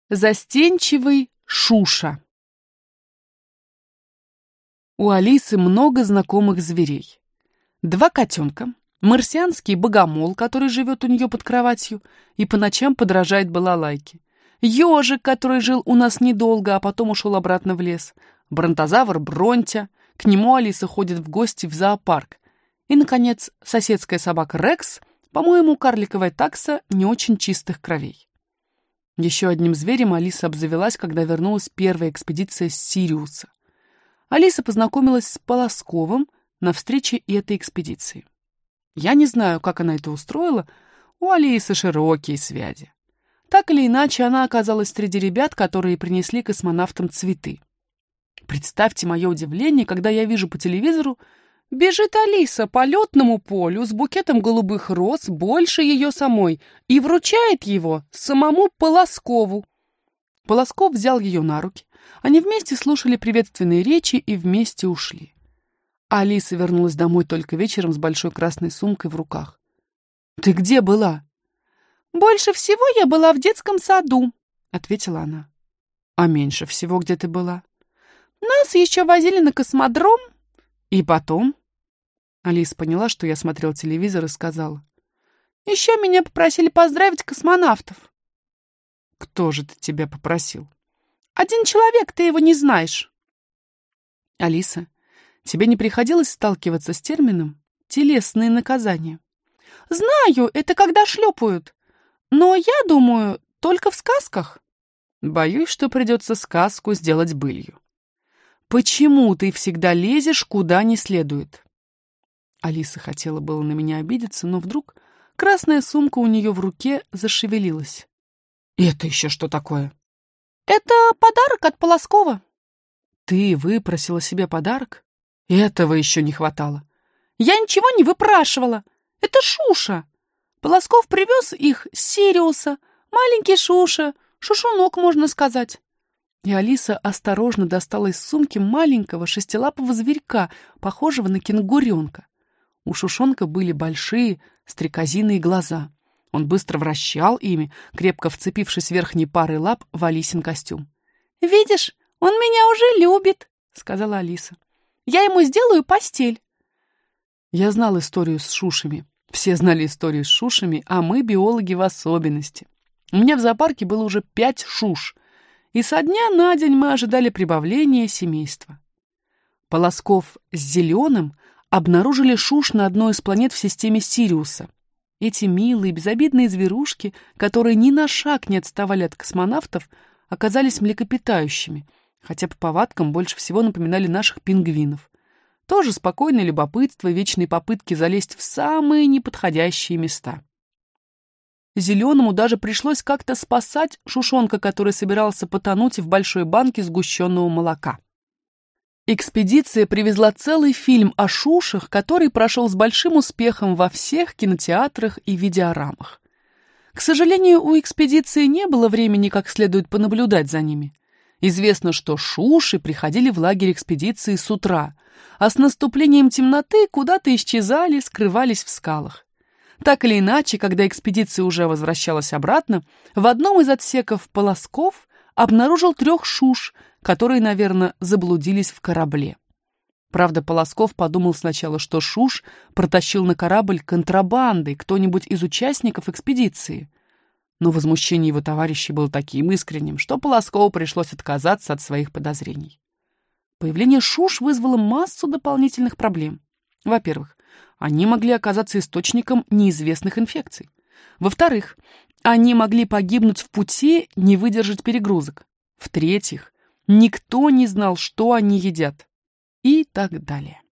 Застенчивый Шуша. У Алисы много знакомых зверей. 2 котенка, марсианский богомол, который живет у нее под кроватью и по ночам подражает балалайке, ежик, который жил у нас недолго, а потом ушел обратно в лес, бронтозавр Бронтя, к нему Алиса ходит в гости в зоопарк, и, наконец, соседская собака Рекс, по-моему, карликовая такса не очень чистых кровей. Еще одним зверем Алиса обзавелась, когда вернулась первая экспедиция с Сириуса. Алиса познакомилась с Полосковым на встрече этой экспедиции. Я не знаю, как она это устроила, у Алисы широкие связи. Так или иначе, она оказалась среди ребят, которые принесли космонавтам цветы. Представьте мое удивление, когда я вижу по телевизору, бежит Алиса по летному полю с букетом голубых роз, больше ее самой, и вручает его самому Полоскову. Полосков взял ее на руки. Они вместе слушали приветственные речи и вместе ушли. Алиса вернулась домой только вечером с большой красной сумкой в руках. «Ты где была?» «Больше всего я была в детском саду», — ответила она. «А меньше всего где ты была?» «Нас еще возили на космодром». «И потом?» Алиса поняла, что я смотрел телевизор, и сказала. «Еще меня попросили поздравить космонавтов». «Кто же тебя попросил?» «Один человек, ты его не знаешь». «Алиса, тебе не приходилось сталкиваться с термином «телесные наказания»?» «Знаю, это когда шлепают. Но я думаю, только в сказках». «Боюсь, что придется сказку сделать былью». «Почему ты всегда лезешь куда не следует?» Алиса хотела было на меня обидеться, но вдруг красная сумка у нее в руке зашевелилась. «Это еще что такое?» «Это подарок от Полоскова». «Ты выпросила себе подарок? Этого еще не хватало». «Я ничего не выпрашивала. Это Шуша. Полосков привез их с Сириуса. Маленький Шуша. Шушунок, можно сказать». И Алиса осторожно достала из сумки маленького шестилапого зверька, похожего на кенгуренка. У Шушонка были большие стрекозиные глаза. Он быстро вращал ими, крепко вцепившись верхней парой лап в Алисин костюм. «Видишь, он меня уже любит», — сказала Алиса. «Я ему сделаю постель». Я знал историю с шушами. Все знали историю с шушами, а мы, биологи, в особенности. У меня в зоопарке было уже 5 шуш, и со дня на день мы ожидали прибавления семейства. Полосков с Зеленым обнаружили шуш на одной из планет в системе Сириуса. Эти милые, безобидные зверушки, которые ни на шаг не отставали от космонавтов, оказались млекопитающими, хотя по повадкам больше всего напоминали наших пингвинов. Тоже спокойное любопытство и вечные попытки залезть в самые неподходящие места. Зеленому даже пришлось как-то спасать Шушонка, который собирался потонуть в большой банке сгущенного молока. Экспедиция привезла целый фильм о шушах, который прошел с большим успехом во всех кинотеатрах и видеорамах. К сожалению, у экспедиции не было времени как следует понаблюдать за ними. Известно, что шуши приходили в лагерь экспедиции с утра, а с наступлением темноты куда-то исчезали, скрывались в скалах. Так или иначе, когда экспедиция уже возвращалась обратно, в одном из отсеков Полосков обнаружил 3 шуш, которые, наверное, заблудились в корабле. Правда, Полосков подумал сначала, что шуш протащил на корабль контрабандой кто-нибудь из участников экспедиции. Но возмущение его товарищей было таким искренним, что Полоскову пришлось отказаться от своих подозрений. Появление шуш вызвало массу дополнительных проблем. Во-первых, они могли оказаться источником неизвестных инфекций. Во-вторых, они могли погибнуть в пути, не выдержать перегрузок. В-третьих, никто не знал, что они едят. И так далее.